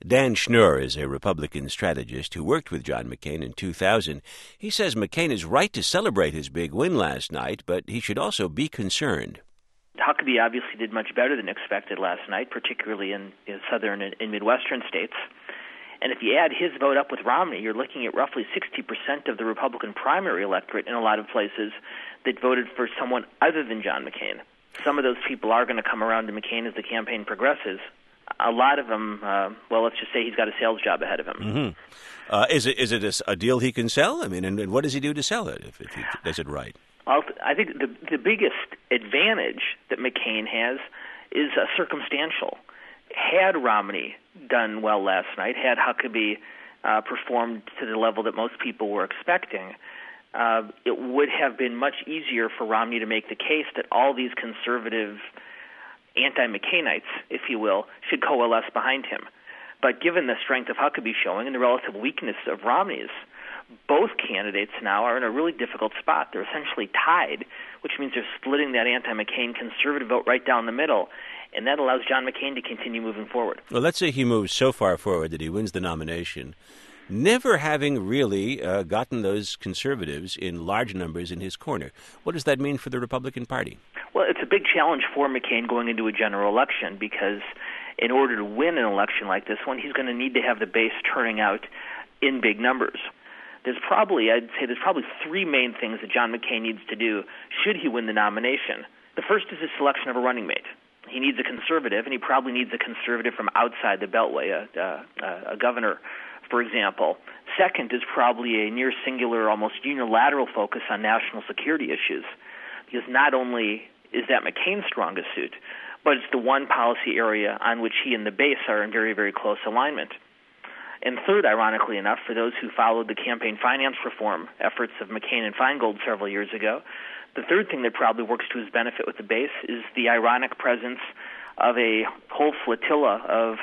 Dan Schnur is a Republican strategist who worked with John McCain in 2000. He says McCain is right to celebrate his big win last night, but he should also be concerned. Huckabee obviously did much better than expected last night, particularly in southern and midwestern states. And if you add his vote up with Romney, you're looking at roughly 60% of the Republican primary electorate in a lot of places that voted for someone other than John McCain. Some of those people are going to come around to McCain as the campaign progresses. A lot of them, let's just say he's got a sales job ahead of him. Mm-hmm. Is it a deal he can sell? I mean, and what does he do to sell it if he does it right? I think the biggest advantage that McCain has is circumstantial. Had Romney done well last night, had Huckabee performed to the level that most people were expecting, it would have been much easier for Romney to make the case that all these conservative anti-McCainites, if you will, should coalesce behind him. But given the strength of Huckabee showing and the relative weakness of Romney's, both candidates now are in a really difficult spot. They're essentially tied, which means they're splitting that anti-McCain conservative vote right down the middle, and that allows John McCain to continue moving forward. Well, let's say he moves so far forward that he wins the nomination, never having really gotten those conservatives in large numbers in his corner. What does that mean for the Republican Party? Well, it's a big challenge for McCain going into a general election because in order to win an election like this one, he's going to need to have the base turning out in big numbers. I'd say there's probably three main things that John McCain needs to do should he win the nomination. The first is his selection of a running mate. He needs a conservative, and he probably needs a conservative from outside the Beltway, a governor, for example. Second is probably a near singular, almost unilateral focus on national security issues, because not only is that McCain's strongest suit, but it's the one policy area on which he and the base are in very, very close alignment. And third, ironically enough, for those who followed the campaign finance reform efforts of McCain and Feingold several years ago, the third thing that probably works to his benefit with the base is the ironic presence of a whole flotilla of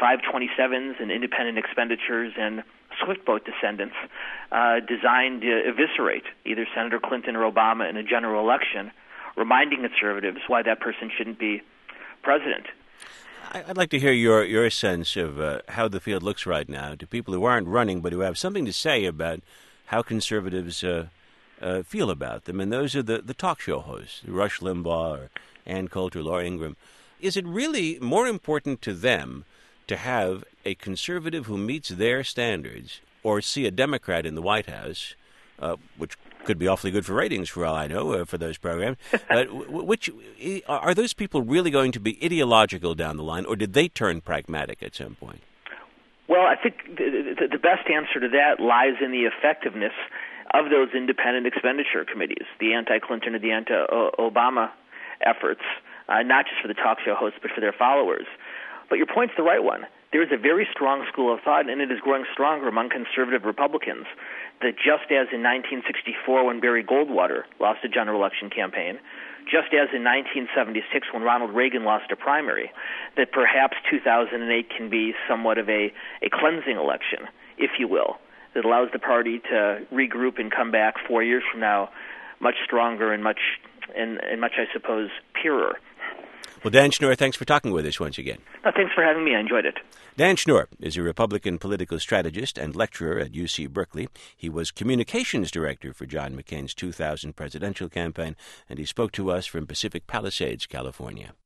527s and independent expenditures and Swift boat descendants designed to eviscerate either Senator Clinton or Obama in a general election, reminding conservatives why that person shouldn't be president. I'd like to hear your sense of how the field looks right now to people who aren't running but who have something to say about how conservatives feel about them. And those are the talk show hosts, Rush Limbaugh or Ann Coulter, Laura Ingraham. Is it really more important to them to have a conservative who meets their standards or see a Democrat in the White House, which could be awfully good for ratings for all I know for those programs, which are those people really going to be ideological down the line, or did they turn pragmatic at some point? Well, I think the best answer to that lies in the effectiveness of those independent expenditure committees, the anti-Clinton or the anti-Obama efforts, not just for the talk show hosts but for their followers. But your point's the right one. There is a very strong school of thought, and it is growing stronger among conservative Republicans, that just as in 1964 when Barry Goldwater lost a general election campaign, just as in 1976 when Ronald Reagan lost a primary, that perhaps 2008 can be somewhat of a cleansing election, if you will, that allows the party to regroup and come back 4 years from now much stronger and much, I suppose, purer. Well, Dan Schnur, thanks for talking with us once again. Thanks for having me. I enjoyed it. Dan Schnur is a Republican political strategist and lecturer at UC Berkeley. He was communications director for John McCain's 2000 presidential campaign, and he spoke to us from Pacific Palisades, California.